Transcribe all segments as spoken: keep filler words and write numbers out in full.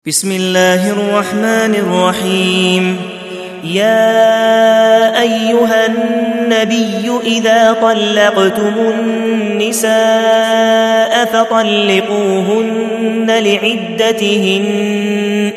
بسم الله الرحمن الرحيم. يا أيها النبي إذا طلقتم النساء فطلقوهن لعدتهن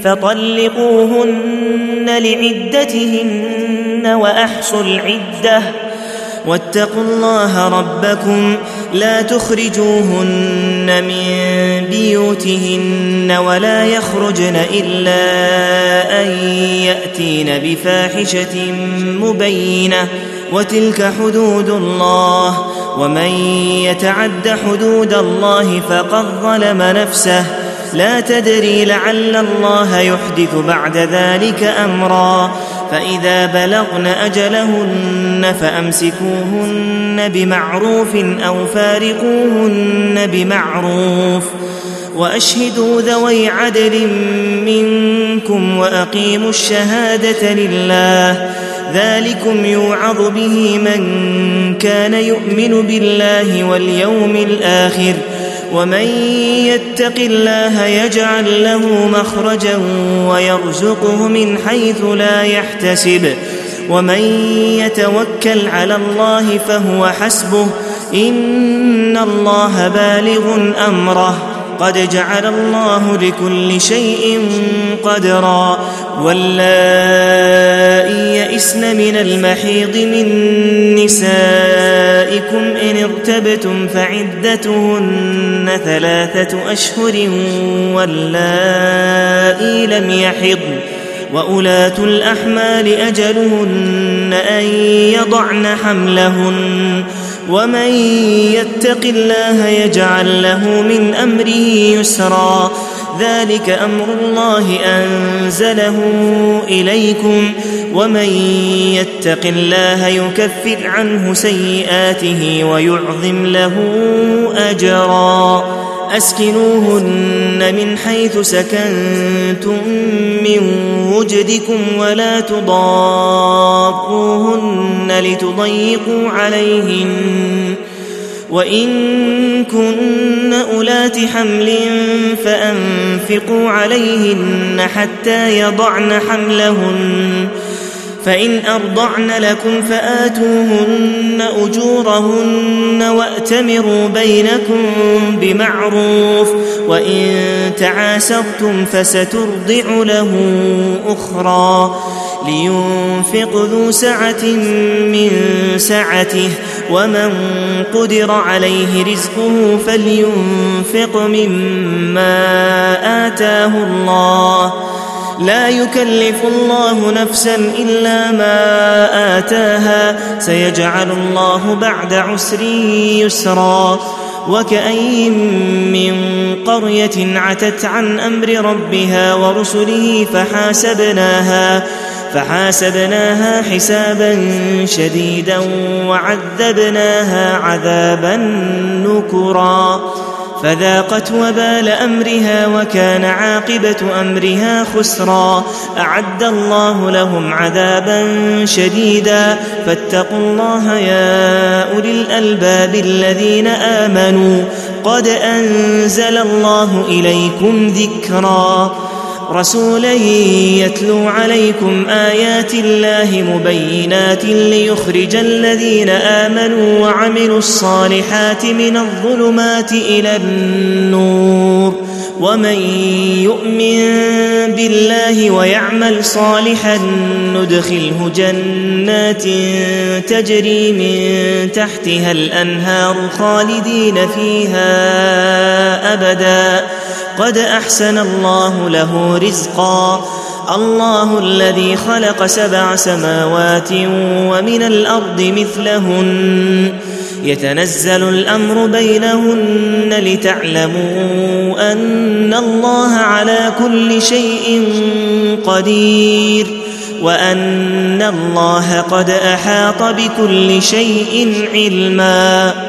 فطلقوهن لعدتهن وأحصوا العدة واتقوا الله ربكم لا تخرجوهن من بيوتهن ولا يخرجن إلا أن يأتين بفاحشة مبينة وتلك حدود الله ومن يتعد حدود الله فقد ظلم نفسه لا تدري لعل الله يحدث بعد ذلك أمرا فإذا بلغن أجلهن فأمسكوهن بمعروف أو فارقوهن بمعروف وأشهدوا ذوي عدل منكم وأقيموا الشهادة لله ذلكم يوعظ به من كان يؤمن بالله واليوم الآخر ومن يتق الله يجعل له مخرجا ويرزقه من حيث لا يحتسب ومن يتوكل على الله فهو حسبه إن الله بالغ أمره قد جعل الله لكل شيء قدرا واللائي يئسن من المحيض من نسائكم إن ارتبتم فعدتهن ثلاثة أشهر واللائي لم يحضن وأولاة الأحمال أجلهن أن يضعن حملهن ومن يتق الله يجعل له من أمره يسرا ذلك أمر الله أنزله إليكم ومن يتق الله يكفر عنه سيئاته ويعظم له أجرا أسكنوهن من حيث سكنتم من وجدكم ولا تضاروهن لتضيقوا عليهن وإن كن أولات حمل فأنفقوا عليهن حتى يضعن حملهن فإن أرضعن لكم فآتوهن أجورهن وأتمروا بينكم بمعروف وإن تعاسرتم فسترضع له أخرى لينفق ذو سعة من سعته ومن قدر عليه رزقه فلينفق مما آتاه الله لا يكلف الله نفسا إلا ما آتاها سيجعل الله بعد عسر يسرا وكأين من قرية عتت عن أمر ربها ورسله فحاسبناها فحاسبناها حسابا شديدا وعذبناها عذابا نكرا فذاقت وبال أمرها وكان عاقبة أمرها خسرا أعد الله لهم عذابا شديدا فاتقوا الله يا أولي الألباب الذين آمنوا قد أنزل الله إليكم ذكرا رسولا يتلو عليكم آيات الله مبينات ليخرج الذين آمنوا وعملوا الصالحات من الظلمات إلى النور ومن يؤمن بالله ويعمل صالحا ندخله جنات تجري من تحتها الأنهار خالدين فيها أبدا قد أحسن الله له رزقا الله الذي خلق سبع سماوات ومن الأرض مثلهن يتنزل الأمر بينهن لتعلموا أن الله على كل شيء قدير وأن الله قد أحاط بكل شيء علما.